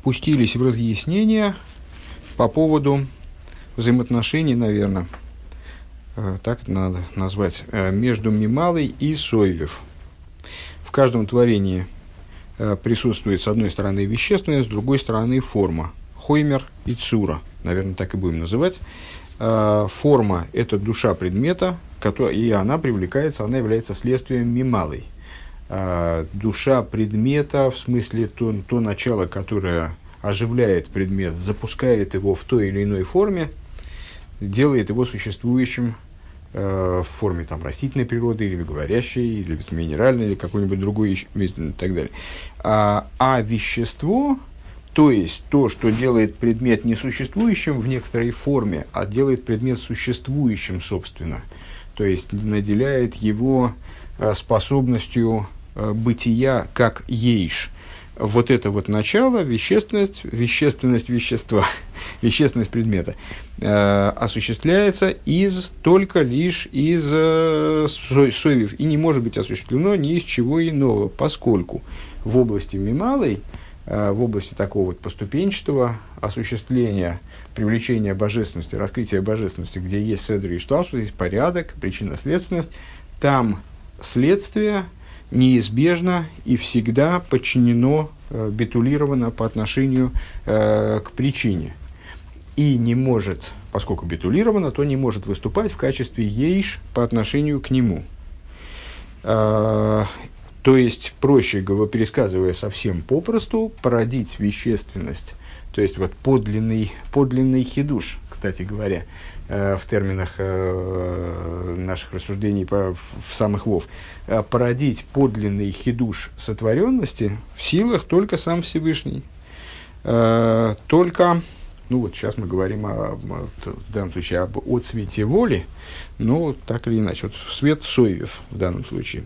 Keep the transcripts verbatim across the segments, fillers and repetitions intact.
пустились в разъяснения по поводу взаимоотношений, наверное, так это надо назвать, между Мималой и Сойвев. В каждом творении присутствует, с одной стороны, вещественность, с другой стороны, форма. Хоймер и Цура, наверное, так и будем называть. Форма – это душа предмета, и она привлекается, она является следствием Мималой. Душа предмета, в смысле то, то начало, которое оживляет предмет, запускает его в той или иной форме, делает его существующим в форме там, растительной природы, или говорящей, или минеральной, или какой-нибудь другой и так далее. А, а вещество, то есть то, что делает предмет несуществующим в некоторой форме, а делает предмет существующим, собственно, то есть наделяет его способностью бытия как ейш. Вот это вот начало, вещественность, вещественность вещества, вещественность предмета э, осуществляется из, только лишь из э, Сойвев и не может быть осуществлено ни из чего иного, поскольку в области Мималой, э, в области такого вот поступенчатого осуществления, привлечения божественности, раскрытия божественности, где есть седр и шталшус, есть порядок, причинно-следственность, там следствие неизбежно и всегда подчинено, э, битулировано по отношению э, к причине. И не может, поскольку битулировано, то не может выступать в качестве ейш по отношению к нему. Э, то есть, проще говоря, пересказывая совсем попросту, породить вещественность, то есть вот подлинный, подлинный хидуш, кстати говоря, в терминах э, наших рассуждений по, в, в самых вов, э, породить подлинный хидуш сотворенности в силах только сам Всевышний. Э, только, ну вот сейчас мы говорим о, о, в данном случае об отцвете воли, но так или иначе, вот свет Сойвев в данном случае.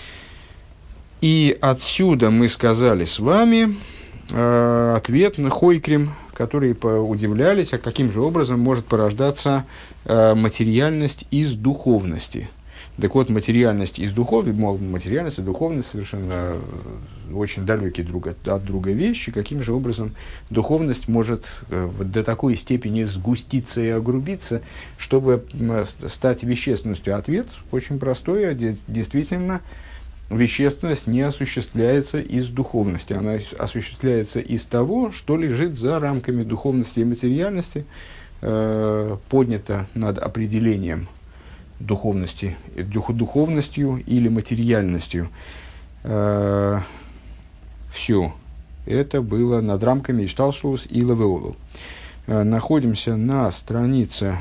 И отсюда мы сказали с вами э, ответ на Хойкрим, которые удивлялись, а каким же образом может порождаться э, материальность из духовности. Так вот, материальность из духовности, мол, материальность и духовность совершенно очень далекие друг от, от друга вещи. Каким же образом духовность может э, до такой степени сгуститься и огрубиться, чтобы э, стать вещественностью? Ответ очень простой, де- действительно, вещественность не осуществляется из духовности, она осуществляется из того, что лежит за рамками духовности и материальности, э, поднято над определением духовности, дух, духовностью или материальностью. Э, все это было над рамками Ишталшус и Лавеолу. Э, находимся на странице...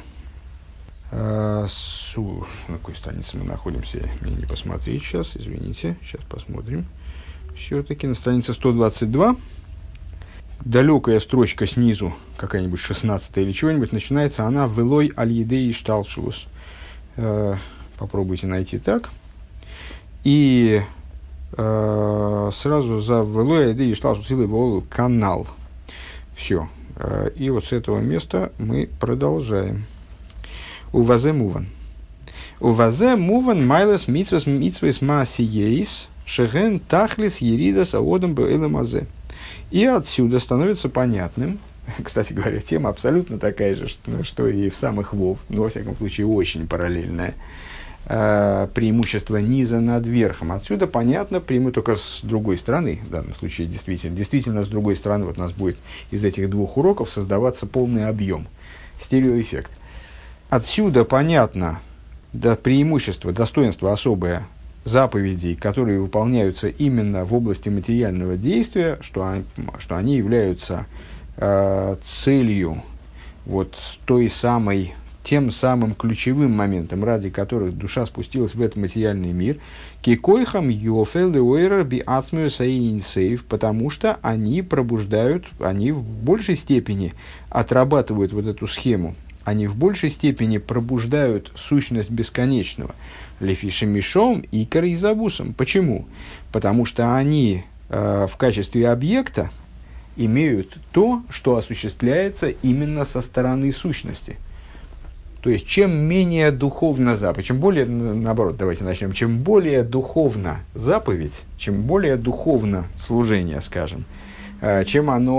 Су, на какой странице мы находимся, мне не посмотреть сейчас, извините, сейчас посмотрим. Все-таки на странице сто двадцать два, далекая строчка снизу, какая-нибудь шестнадцатая или чего-нибудь, начинается она «Велой аль-едей шталшус». Попробуйте найти так. И э, сразу за «Велой аль-едей шталшус» или «Вол» канал. Все. И вот с этого места мы продолжаем. Увазе муван. Увазе муван майлас митсвас митсвас маасиейс шеген тахлис еридас аодам бээлэмазе. И отсюда становится понятным, кстати говоря, тема абсолютно такая же, что, что и в самых вов, но во всяком случае очень параллельная, э, преимущество низа над верхом. Отсюда понятно, прямо только с другой стороны, в данном случае действительно, действительно с другой стороны, вот у нас будет из этих двух уроков создаваться полный объем, стереоэффект. Отсюда понятно да, преимущество, достоинство особое заповедей, которые выполняются именно в области материального действия, что, они, что они являются э, целью, вот, той самой, тем самым ключевым моментом, ради которых душа спустилась в этот материальный мир, кикойхам йофел деуэрер би атмиус аинсейв, потому что они пробуждают, они в большей степени отрабатывают вот эту схему. Они в большей степени пробуждают сущность бесконечного. Лефишем мишом и каризабусом. Почему? Потому что они э, в качестве объекта имеют то, что осуществляется именно со стороны сущности. То есть, чем менее духовна заповедь, чем более, наоборот, давайте начнем, чем более духовна заповедь, чем более духовно служение, скажем, э, чем оно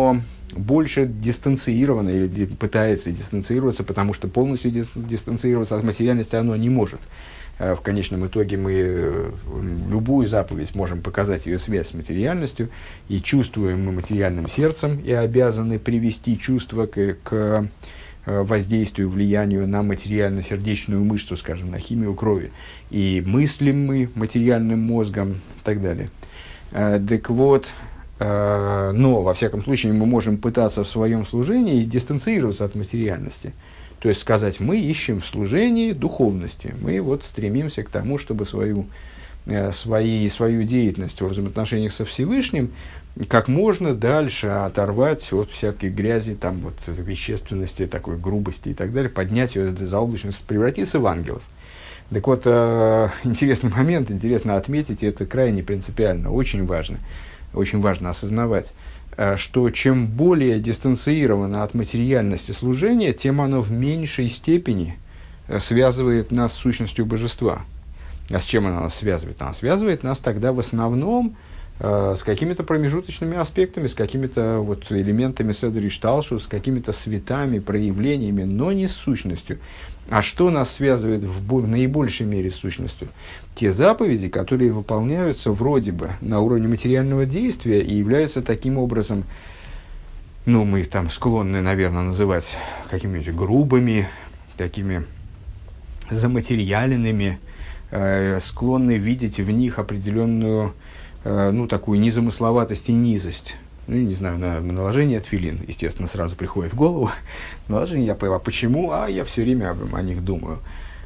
больше дистанцировано или пытается дистанцироваться, потому что полностью дистанцироваться от материальности оно не может. В конечном итоге мы любую заповедь можем показать ее связь с материальностью, и чувствуем мы материальным сердцем, и обязаны привести чувство к, к воздействию, влиянию на материально-сердечную мышцу, скажем, на химию крови. И мыслим мы материальным мозгом и так далее. Так вот, но, во всяком случае, мы можем пытаться в своем служении дистанцироваться от материальности. То есть сказать, мы ищем в служении духовности. Мы вот стремимся к тому, чтобы свою, свои, свою деятельность во взаимоотношениях со Всевышним как можно дальше оторвать от всякой грязи, там, вот, вещественности, такой грубости и так далее, поднять ее до заоблачности, превратиться в ангелов. Так вот, э, интересный момент, интересно отметить, и это крайне принципиально, очень важно, очень важно осознавать, э, что чем более дистанцировано от материальности служения, тем оно в меньшей степени э, связывает нас с сущностью божества. А с чем она нас связывает? Она связывает нас тогда в основном э, с какими-то промежуточными аспектами, с какими-то вот элементами седер и шталшус, с какими-то светами, проявлениями, но не с сущностью. А что нас связывает в, в наибольшей мере с сущностью? Те заповеди, которые выполняются вроде бы на уровне материального действия и являются таким образом, ну, мы их там склонны, наверное, называть какими-нибудь грубыми, такими заматериаленными, э, склонны видеть в них определенную, э, ну, такую незамысловатость и низость. Ну, не знаю, на, наложение тфилин, естественно, сразу приходит в голову. Наложение, я понял, а почему? А я все время об, о них думаю.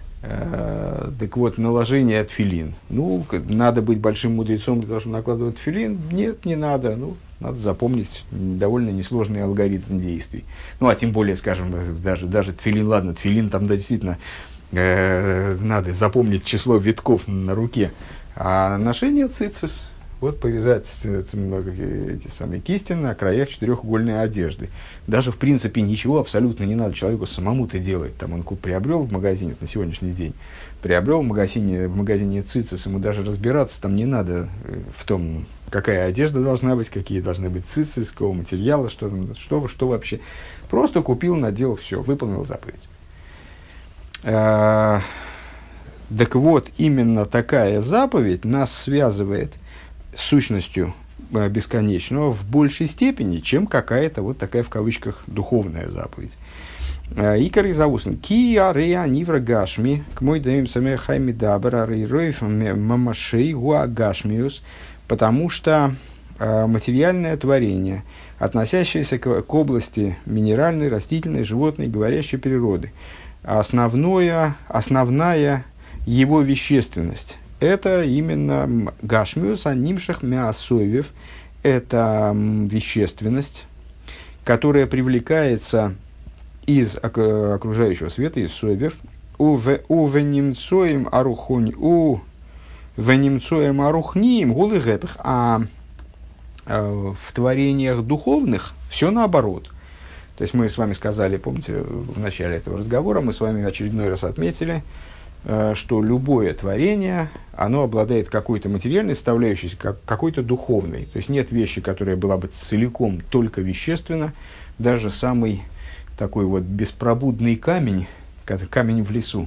Э, так вот, наложение тфилин. Ну, надо быть большим мудрецом для того, чтобы накладывать тфилин? Нет, не надо. Ну, надо запомнить довольно несложный алгоритм действий. Ну, а тем более, скажем, даже, даже тфилин, ладно, тфилин там, да, действительно, э, надо запомнить число витков на руке. А ношение цицис, вот повязать эти самые кисти на краях четырехугольной одежды. Даже, в принципе, ничего абсолютно не надо человеку самому-то делать. Там он приобрел в магазине, на сегодняшний день, приобрел в магазине, в магазине цицис, ему даже разбираться там не надо в том, какая одежда должна быть, какие должны быть цицис, из какого материала, что, что, что вообще. Просто купил, надел, все, выполнил заповедь. Так вот, именно такая заповедь нас связывает с сущностью э, бесконечного в большей степени, чем какая-то вот такая в кавычках духовная заповедь. Икар из аусн. Ки арея нивра гашми, к мой даем саме хайми дабра рейроев мамашей гуа гашмиус, потому что э, материальное творение, относящееся к, к области минеральной, растительной, животной, говорящей природы, основное, основная его вещественность, это именно гашмиус, анимшах мясоевев, это вещественность, которая привлекается из окружающего света, из соевев, у венемцоем арухонь, у венемцоем арухнием гулыгэпых, а в творениях духовных все наоборот. То есть мы с вами сказали, помните, в начале этого разговора, мы с вами очередной раз отметили, что любое творение, оно обладает какой-то материальной составляющей, какой-то духовной. То есть нет вещи, которая была бы целиком только вещественна. Даже самый такой вот беспробудный камень, камень в лесу,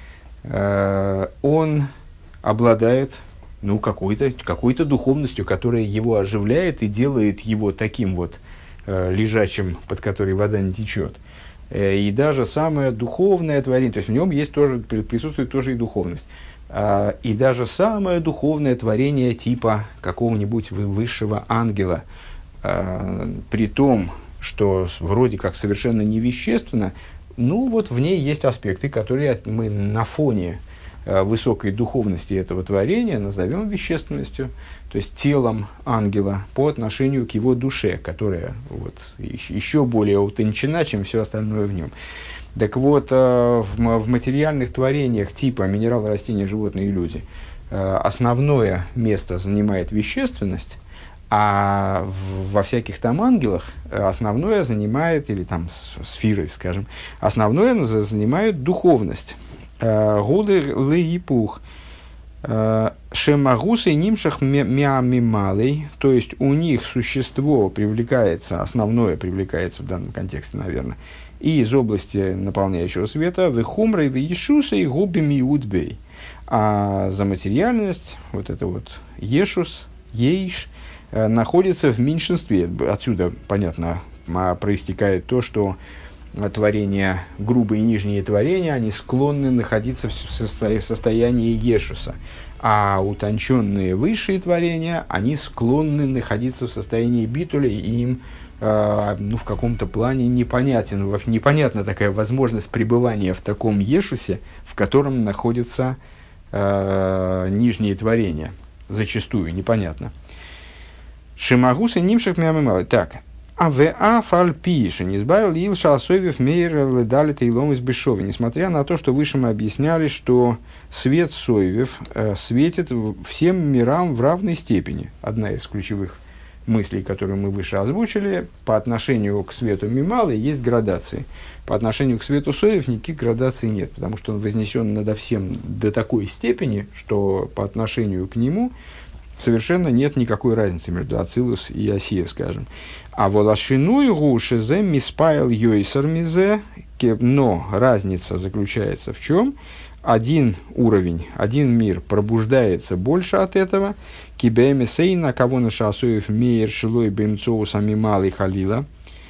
он обладает, ну, какой-то, какой-то духовностью, которая его оживляет и делает его таким вот лежачим, под который вода не течет. И даже самое духовное творение, то есть в нем есть тоже, присутствует тоже и духовность. И даже самое духовное творение типа какого-нибудь высшего ангела, при том, что вроде как совершенно невещественно, ну вот в ней есть аспекты, которые мы на фоне высокой духовности этого творения назовем вещественностью, то есть телом ангела по отношению к его душе, которая вот еще более утончена, чем все остальное в нем. Так вот, в, в материальных творениях типа минералы, растения, животные и люди основное место занимает вещественность, а в, во всяких там ангелах основное занимает, или там сферы, скажем, основное занимает духовность. Гуды лыгипух. Шемагусы нимшах мямималей, то есть у них существо привлекается, основное привлекается в данном контексте, наверное, и из области наполняющего света, вехумрой, вешуса и губами удбей. А за материальность, вот это вот ешус, ейш, находится в меньшинстве. Отсюда, понятно, проистекает то, что творения, грубые и нижние творения, они склонны находиться в состоянии ешуса. А утонченные высшие творения, они склонны находиться в состоянии битуля, и им э, ну, в каком-то плане непонятен, непонятна такая возможность пребывания в таком ешусе, в котором находятся э, нижние творения. Зачастую непонятно. Шимагусы нимших мямималы. Так. А в афальпише не избавил Илша Асовев мейр ледали тейлом из Бешови. Несмотря на то, что выше мы объясняли, что свет Соевев э, светит всем мирам в равной степени. Одна из ключевых мыслей, которую мы выше озвучили, по отношению к свету Мималы есть градации. По отношению к свету Соевев никаких градаций нет, потому что он вознесен надо всем до такой степени, что по отношению к нему совершенно нет никакой разницы между Ацилус и Осия, скажем. А волошину и гушезе миспайл йойсер мизе, но разница заключается в чем? Один уровень, один мир пробуждается больше от этого. Кибеме сейна, кого на шасуев мейер шилой бемцоу сами малый халила.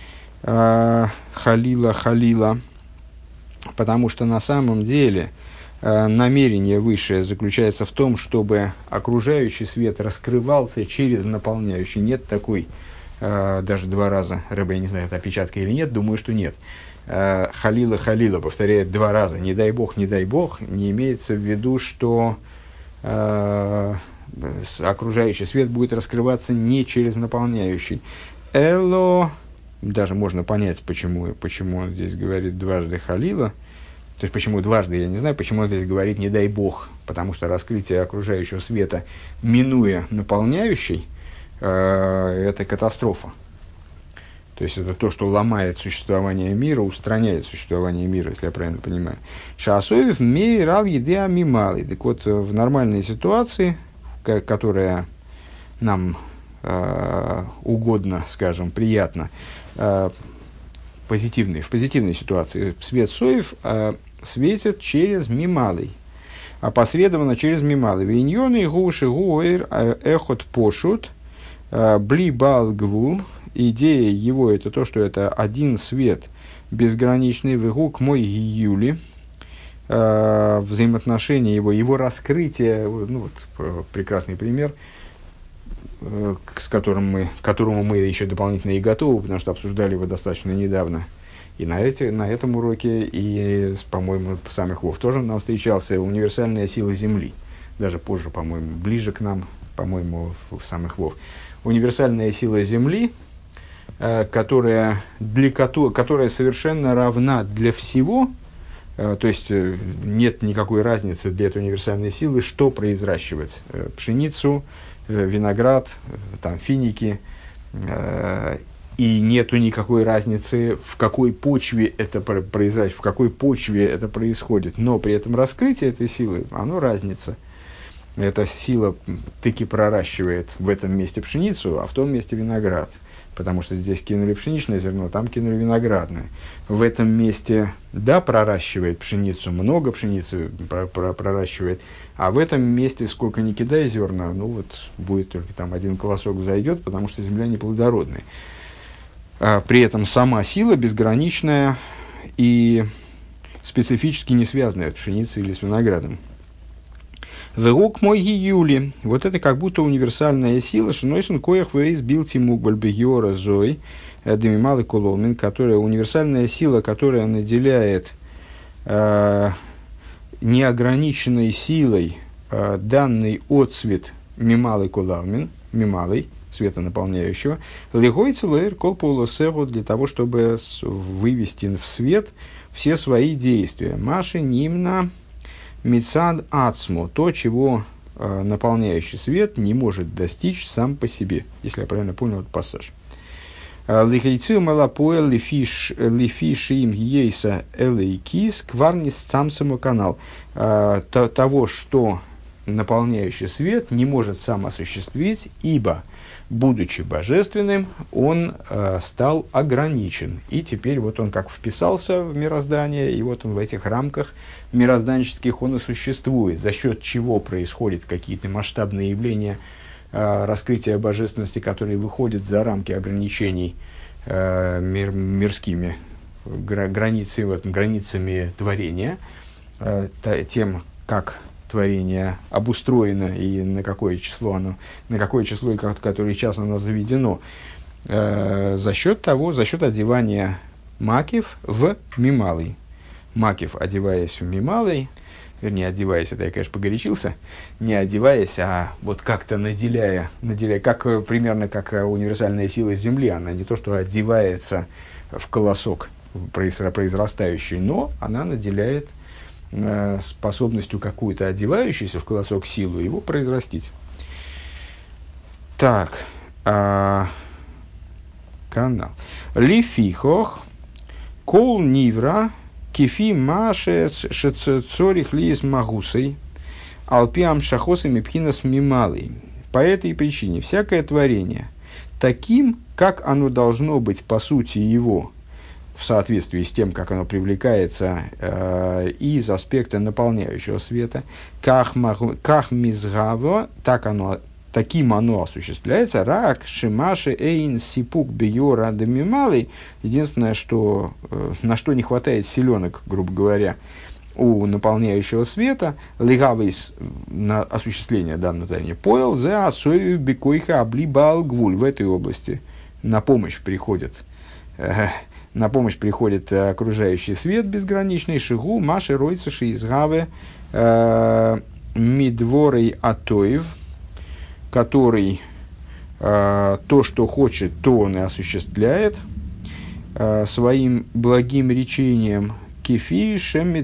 Халила, халила. Потому что на самом деле намерение высшее заключается в том, чтобы окружающий свет раскрывался через наполняющий. Нет такой, э, даже два раза, Рэбе, я не знаю, это опечатка или нет, думаю, что нет. Э, халила, халила, повторяет два раза, не дай бог, не дай бог, не имеется в виду, что э, окружающий свет будет раскрываться не через наполняющий. Эло, даже можно понять, почему, почему он здесь говорит дважды халила. То есть, почему дважды, я не знаю, почему он здесь говорит «не дай бог», потому что раскрытие окружающего света, минуя наполняющий, э, это катастрофа. То есть, это то, что ломает существование мира, устраняет существование мира, если я правильно понимаю. Шаасоев мейрал едеа мималый. Так вот, в нормальной ситуации, которая нам э, угодна, скажем, приятна, э, позитивной, в позитивной ситуации, свет Соев э, светит через мималый, опосредованно через мималый. Виньоны гуши гуэр эхот пошут бли бал гвул. Идея его это то, что это один свет безграничный вегу к мой юли. Взаимоотношения его, его раскрытие, ну вот прекрасный пример, с которым мы, к которому мы еще дополнительно и готовы, потому что обсуждали его достаточно недавно. И на, эти, на этом уроке, и, по-моему, самых Вов тоже нам встречался универсальная сила Земли. Даже позже, по-моему, ближе к нам, по-моему, в самых Вов. Универсальная сила Земли, э, которая, для, которая совершенно равна для всего, э, то есть э, нет никакой разницы для этой универсальной силы, что произращивать. Э, пшеницу, э, виноград, э, там, финики, э, и нету никакой разницы, в какой почве это произойдет, в какой почве это происходит. Но при этом раскрытие этой силы, оно разница. Эта сила таки проращивает в этом месте пшеницу, а в том месте виноград. Потому что здесь кинули пшеничное зерно, там кинули виноградное. В этом месте, да, проращивает пшеницу, много пшеницы проращивает, а в этом месте, сколько ни кидай зерна, ну вот будет только там один колосок взойдет, потому что земля неплодородная. При этом сама сила безграничная и специфически не связанная с пшеницей или с виноградом. Верук мой юли. Вот это как будто универсальная сила, шинойсон коях вейс бил тимук бальбегиора зой, демималы кололмин, которая универсальная сила, которая наделяет э, неограниченной силой э, данный отцвет мималы колалмин, мималый, света наполняющего, легой целэр колполосеру, для того, чтобы вывести в свет все свои действия. Маши нимна мицад ацму, то, чего э, наполняющий свет не может достичь сам по себе, если я правильно понял этот пассаж. Лихайцу малапуэл лифишим ейса элейкис кварнис самсому канал. Того, что наполняющий свет не может сам осуществить, ибо, будучи божественным, он э, стал ограничен. И теперь вот он как вписался в мироздание, и вот он в этих рамках мирозданческих он и существует, за счет чего происходят какие-то масштабные явления э, раскрытия божественности, которые выходят за рамки ограничений э, мир, мирскими гра, границей, вот, границами творения, э, та, тем, как творение обустроено и на какое число оно, на какое число и который час оно заведено, э, за счет того, за счет одевания макив в мималый. Макив, одеваясь в мималый, вернее, одеваясь, это я, конечно, погорячился, не одеваясь, а вот как-то наделяя, наделяя, как, примерно как универсальная сила Земли, она не то, что одевается в колосок произрастающий, но она наделяет способностью какую-то одевающуюся в колосок силу его произрастить. Так, а, канал. Лифихох кол нивра кефи маше шецорих лиес магусой алпиам шахосами пхинас мималой. По этой причине всякое творение таким, как оно должно быть по сути его, в соответствии с тем, как оно привлекается э, из аспекта наполняющего света, ках мизгаво, так оно, таким оно осуществляется, рак, шимаши, эйн, сипук, биора, дамималый. Единственное, что, э, на что не хватает силенок, грубо говоря, у наполняющего света, легавейс на осуществление данного творения, поел за асою бекойха облибал гвуль. В этой области на помощь приходит э, На помощь приходит э, окружающий свет безграничный, шигу, маши, ройцы, шиизгаве, э, мидворей атоев, который э, то, что хочет, то он и осуществляет э, своим благим речением кефи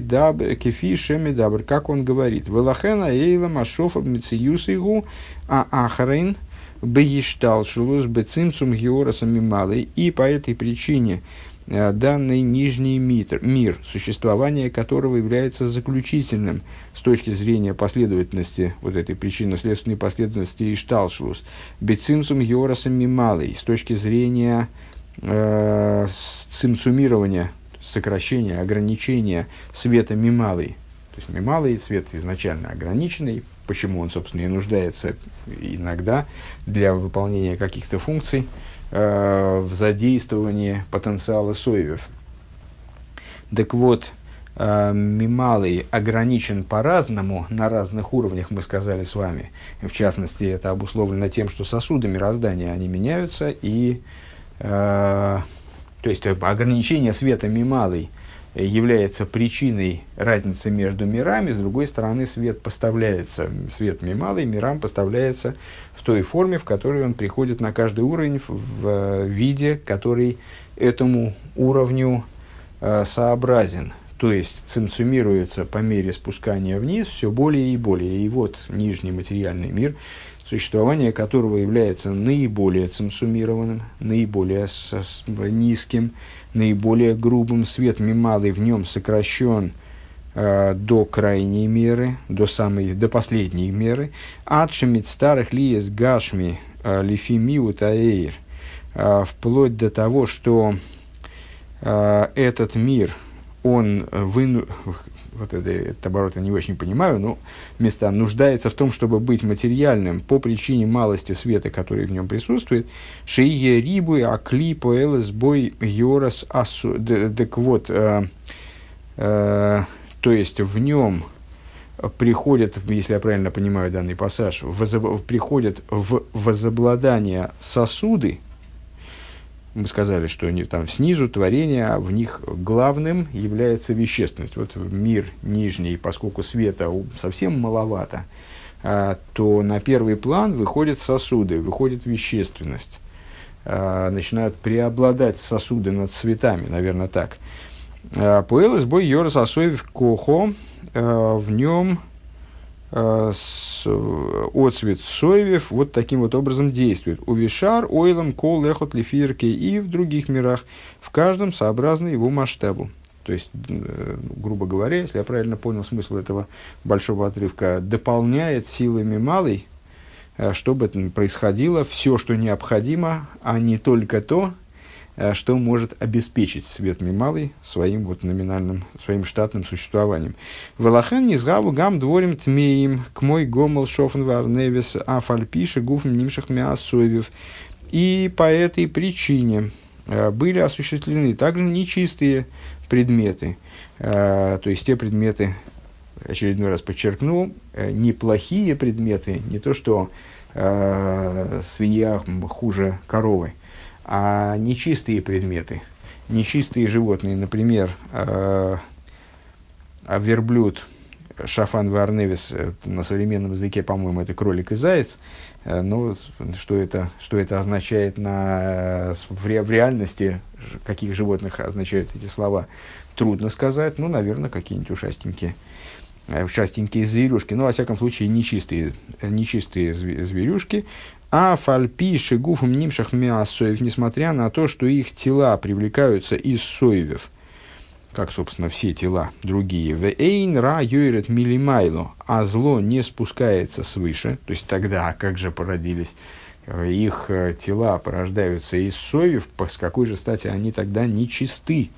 шемидабр, как он говорит, велахена эйла машофа мциюсигу а ахрейн бейштал шулус бецимцум георасами малый. И по этой причине данный нижний мир, мир, существование которого является заключительным с точки зрения последовательности, вот этой причинно-следственной последовательности Ишталшус, бецимсум георасом мималой, с точки зрения э, цимцумирования, сокращения, ограничения света мималой. То есть мималый свет изначально ограниченный, почему он, собственно, и нуждается иногда для выполнения каких-то функций, в задействовании потенциала соевев. Так вот, мималый ограничен по-разному, на разных уровнях, мы сказали с вами. В частности, это обусловлено тем, что сосуды мироздания, они меняются, и, э, то есть, ограничение света мималый является причиной разницы между мирами, с другой стороны, свет поставляется, свет мималый мирам поставляется в той форме, в которой он приходит на каждый уровень, в, в виде, который этому уровню э, сообразен. То есть, цимцумируется по мере спускания вниз все более и более. И вот нижний материальный мир, существование которого является наиболее цимсумированным, наиболее с, с, низким, наиболее грубым, свет мималый в нем сокращен э, до крайней меры, до самой, до последней меры. Адшимит старых лиес гашми э, лифимиут аэйр, э, вплоть до того, что э, этот мир, он выну... вот это, этот оборот я не очень понимаю, но места нуждается в том, чтобы быть материальным по причине малости света, который в нем присутствует. Шие рибуй акли поэлэс бой йорас асу. Так вот, э, э, то есть в нем приходят, если я правильно понимаю данный пассаж, возоб... приходят в возобладание сосуды. Мы сказали, что они там снизу творение, а в них главным является вещественность. Вот мир нижний, поскольку света совсем маловато, а, то на первый план выходят сосуды, выходит вещественность. А, начинают преобладать сосуды над цветами, наверное, так. Поэлэс бой йорас асоев кохо, в нем отцвет соевев вот таким вот образом действует. Увишар, ойлом, кол, лехот, лефирке и в других мирах, в каждом сообразно его масштабу. То есть, грубо говоря, если я правильно понял смысл этого большого отрывка, дополняет силами малой, чтобы происходило все, что необходимо, а не только то, что может обеспечить свет мималый своим вот номинальным, своим штатным существованием. Велахен низгаву гам дворим тмеем к мой гомол шофен варневис афальпиши гуфм нимшах мясовев. И по этой причине были осуществлены также нечистые предметы, то есть те предметы, очередной раз подчеркну, неплохие предметы, не то что свинья хуже коровы, а нечистые предметы, нечистые животные, например, э, верблюд, шафан варневис, на современном языке, по-моему, это кролик и заяц, э, но что это, что это означает на, в, ре, в реальности, каких животных означают эти слова, трудно сказать, ну, наверное, какие-нибудь ушастенькие, ушастенькие зверюшки, ну, во всяком случае, нечистые, нечистые зверюшки. А фальпи шигуфом нимшах мясоев, несмотря на то, что их тела привлекаются из соевев, как, собственно, все тела другие, в эйн ра юрет милимайло, а зло не спускается свыше, то есть тогда, как же породились, их тела порождаются из соевев, с какой же стати они тогда нечисты?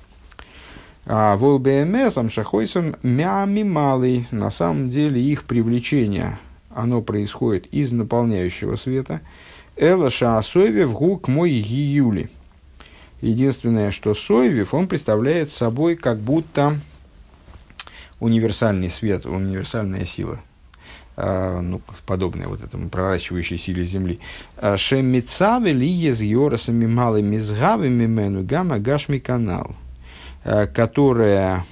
А волбмсом шахойсом мями малый, на самом деле их привлечение, оно происходит из наполняющего света. Эла шаасойвев гук мой гиюли. Единственное, что сойвев, он представляет собой как будто универсальный свет, универсальная сила, а, ну, подобная вот этому проращивающей силе земли. Шемицаве ли ез йорасами малыми мизгавами мену гамма гашми канал, которая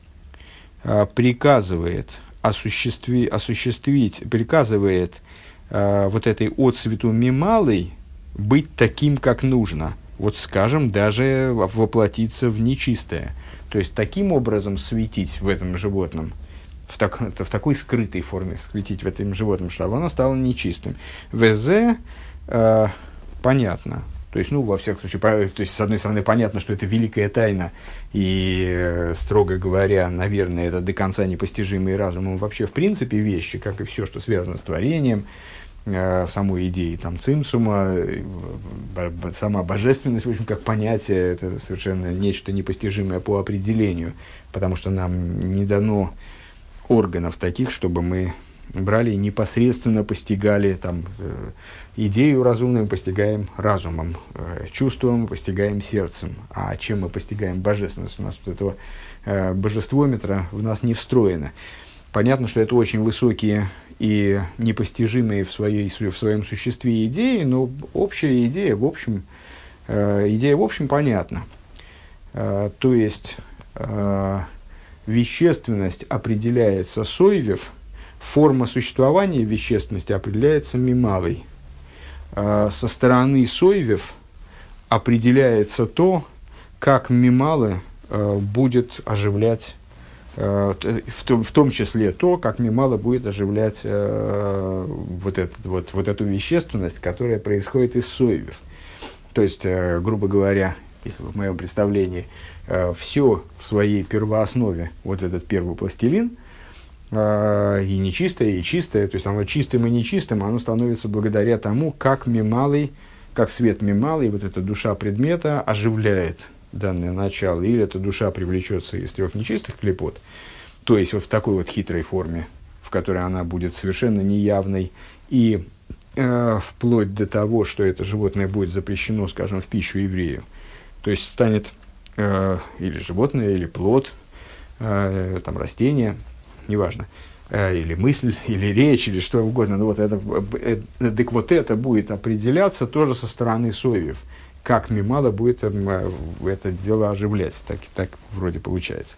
приказывает осуществи, осуществить, приказывает э, вот этой отцвету мималой быть таким, как нужно. Вот, скажем, даже воплотиться в нечистое. То есть, таким образом светить в этом животном, в, так, в такой скрытой форме светить в этом животном, чтобы оно стало нечистым. ВЗ э, понятно. То есть, ну, во всяком случае, по, то есть, с одной стороны, понятно, что это великая тайна, и, э, строго говоря, наверное, это до конца непостижимые разумом вообще, в принципе, вещи, как и все, что связано с творением, э, самой идеей там, цимсума, э, б, сама божественность, в общем, как понятие, это совершенно нечто непостижимое по определению, потому что нам не дано органов таких, чтобы мы брали и непосредственно постигали там, э, идею разумную, мы постигаем разумом, э, чувством мы постигаем сердцем. А чем мы постигаем божественность? У нас вот этого э, божествометра в нас не встроено. Понятно, что это очень высокие и непостижимые в, своей, в своем существе идеи, но общая идея, в общем, э, идея в общем понятна. Э, то есть, э, вещественность определяется сойвев, форма существования вещественности определяется мималой. Э, со стороны сойвев определяется то, как мималы э, будет оживлять, э, в, том, в том числе то, как мимала будет оживлять э, вот, этот, вот, вот эту вещественность, которая происходит из сойвев. То есть, э, грубо говоря, в моем представлении, э, все в своей первооснове, вот этот первый пластилин, э, и нечистое, и чистое, то есть оно чистым и нечистым, оно становится благодаря тому, как мималый, как свет мималый, вот эта душа предмета оживляет данное начало, или эта душа привлечется из трех нечистых клепот, то есть вот в такой вот хитрой форме, в которой она будет совершенно неявной, и э, вплоть до того, что это животное будет запрещено, скажем, в пищу еврею. То есть станет э, или животное, или плод, э, там, растение, неважно, э, или мысль, или речь, или что угодно. Но вот это, э, э, так вот это будет определяться тоже со стороны сойвев, как мимала будет э, это дело оживлять. Так, так вроде получается.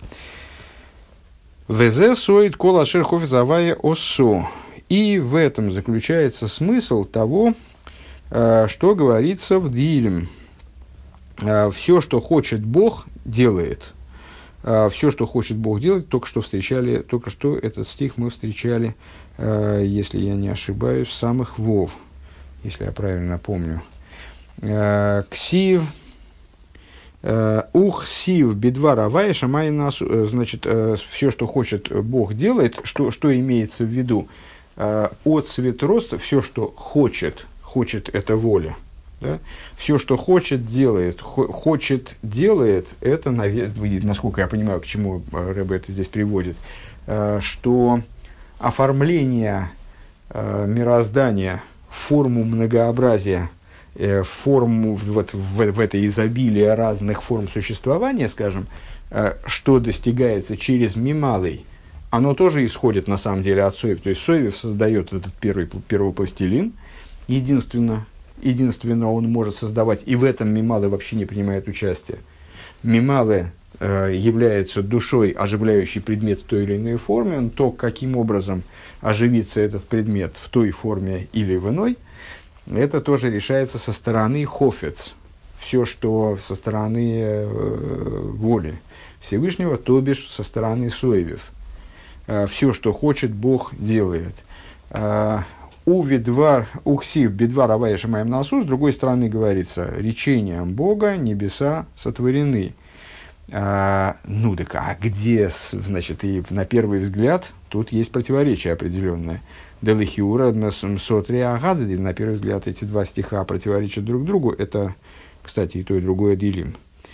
«Везе соид кол ашер хофец авая осо». И в этом заключается смысл того, э, что говорится в Дилем. Все, что хочет Бог, делает. Все, что хочет Бог делать, только что встречали, только что этот стих мы встречали, если я не ошибаюсь, в самых Вов, если я правильно помню. Ксив, Ух, сив, бедвар, авай, шамай нас, значит, все, что хочет Бог делает, что, что имеется в виду? От цвет роста, все, что хочет, хочет это воля. Да? Все, что хочет, делает. Хочет, делает, это, насколько я понимаю, к чему Ребе это здесь приводит, что оформление мироздания в форму многообразия, в форму, вот, в, в это изобилие разных форм существования, скажем, что достигается через мималый, оно тоже исходит, на самом деле, от Соев. То есть, Соев создает этот первый, первый пластилин, единственно, единственно он может создавать, и в этом мималы вообще не принимает участие. Мималы э, являются душой, оживляющей предмет в той или иной форме, но то, каким образом оживится этот предмет в той форме или в иной, это тоже решается со стороны хофец. Все, что со стороны э, воли Всевышнего, то бишь со стороны Соевев. Все, что хочет, Бог делает. У видвар, ухсив, бедвар, авая, шамаем насу, с другой стороны говорится, речением Бога небеса сотворены. А, ну так, а где, значит, и на первый взгляд, тут есть противоречие определенное. Делихиура, сотри, агады, на первый взгляд эти два стиха противоречат друг другу. Это, кстати, и то, и другое делим.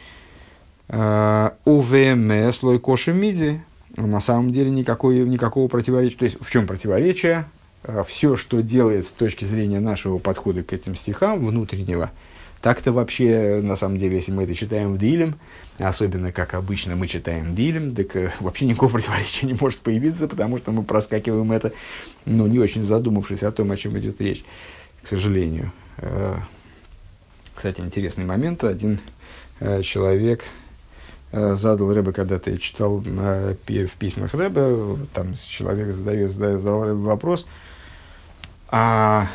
УВМ, слой коши миди. На самом деле никакой, никакого противоречия. То есть, в чем противоречие? Все, что делает с точки зрения нашего подхода к этим стихам, внутреннего, так-то вообще, на самом деле, если мы это читаем в Дилем, особенно, как обычно мы читаем Дилем, так вообще никакого противоречия не может появиться, потому что мы проскакиваем это, ну, не очень задумавшись о том, о чем идет речь, к сожалению. Кстати, интересный момент. Один человек задал Ребе, когда-то я читал в письмах Ребе, там человек задает, задает, задает вопрос, а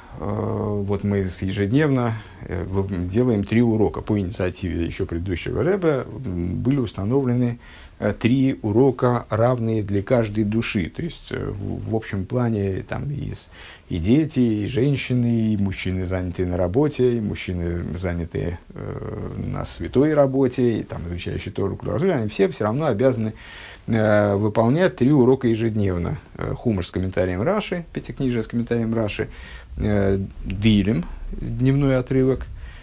вот мы ежедневно делаем три урока по инициативе еще предыдущего Ребе, были установлены три урока, равные для каждой души. То есть, в, в общем плане, там и, и дети, и женщины, и мужчины, занятые на работе, и мужчины, занятые э, на святой работе, и там, изучающие Тору, они все все равно обязаны э, выполнять три урока ежедневно. Хумаш с комментарием Раши, пятикнижие с комментарием Раши, э, Дилем, дневной отрывок,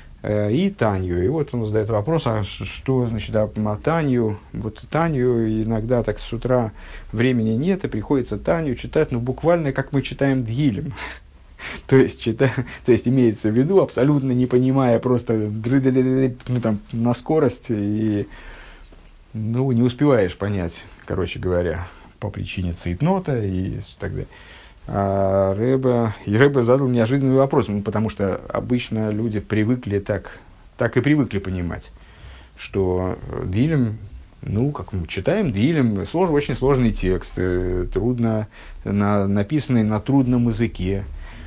и Танью. И вот он задает вопрос, а что значит, а Танью, вот Танью иногда так с утра времени нет, и приходится Танью читать, ну, буквально как мы читаем Дгилем. то, есть, чита, то есть, имеется в виду, абсолютно не понимая, просто ну, там, на скорость, и ну, не успеваешь понять, короче говоря, по причине цейтнота и так далее. А Ребе, и Ребе задал неожиданный вопрос, ну, потому что обычно люди привыкли так, так и привыкли понимать, что Дилем, ну, как мы читаем, Дилем, слож, очень сложный текст, трудно, на, написанный на трудном языке.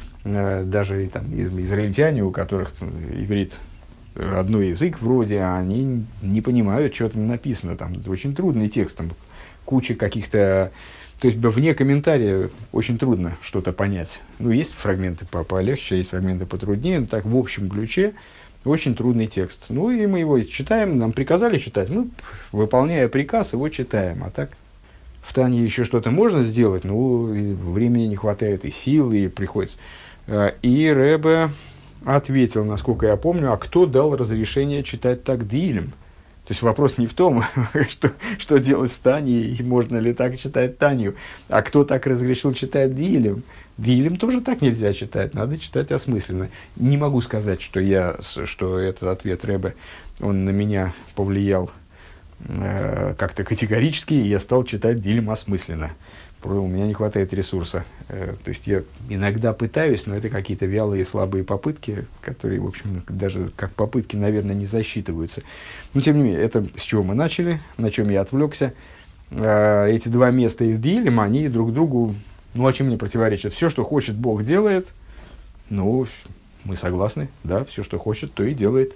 Даже там, израильтяне, у которых иврит родной язык вроде, они не понимают, что там написано. Там очень трудный текст, там куча каких-то... То есть, вне комментария очень трудно что-то понять. Ну, есть фрагменты полегче, есть фрагменты потруднее, но так, в общем ключе, очень трудный текст. Ну, и мы его читаем, нам приказали читать, ну, выполняя приказ, его читаем. А так, в Тане еще что-то можно сделать, но времени не хватает, и сил, и приходится. И Ребе ответил, насколько я помню, а кто дал разрешение читать так Дилем? То есть вопрос не в том, что, что делать с Таней, и можно ли так читать Танью, а кто так разрешил читать Дилем. Дилем тоже так нельзя читать, надо читать осмысленно. Не могу сказать, что, я, что этот ответ Ребе, он на меня повлиял э, как-то категорически, и я стал читать Дилем осмысленно. У меня не хватает ресурса. Э, то есть я иногда пытаюсь, но это какие-то вялые, слабые попытки, которые, в общем, даже как попытки, наверное, не засчитываются. Но, тем не менее, это с чего мы начали, на чем я отвлекся. Э, эти два места из Дилем, они друг другу, ну, а чем не противоречат? Все, что хочет, Бог делает. Ну, мы согласны, да, все, что хочет, то и делает.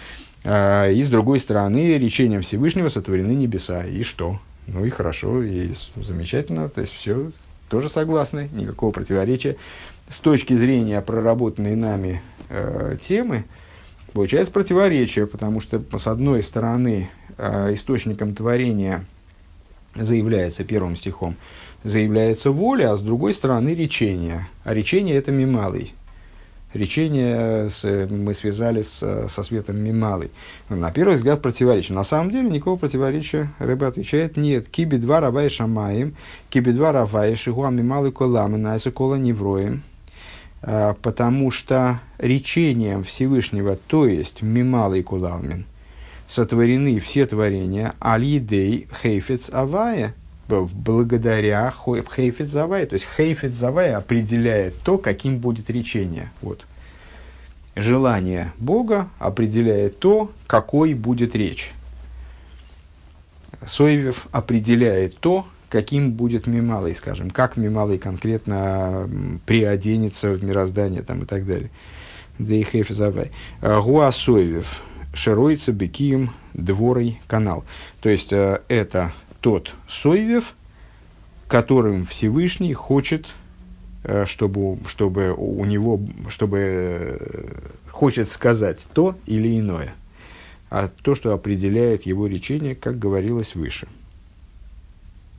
Э, и, с другой стороны, речением Всевышнего сотворены небеса. И что? Ну и хорошо, и замечательно, то есть все тоже согласны, никакого противоречия. С точки зрения проработанной нами э, темы, Получается противоречие, потому что, с одной стороны, источником творения заявляется первым стихом, заявляется воля, а с другой стороны речение. А речение – это мималый. Речение с, мы связали с, со светом мималый. На первый взгляд противоречие. На самом деле никакого противоречия. Рэбе отвечает: нет. Киби два равай шамаем, киби два равай шигуа мималый колам, найсу кола невроем. Потому что речением Всевышнего, то есть мималый кулалмин, сотворены все творения аль-едей хейфец авая, благодаря хейфец авая. То есть хейфец авая определяет то, каким будет речение. Вот. Желание Бога определяет то, какой будет речь. Сойвев определяет то, каким будет мималый, скажем, как мималый конкретно приоденется в мироздание там, и так далее. Да и хейфец авая. Гуа сойвев. Широйца, бекием, дворой, канал. То есть, э, это тот сойвев, которым Всевышний хочет, э, чтобы, чтобы у него, чтобы э, хочет сказать то или иное. А то, что определяет его речение, как говорилось выше.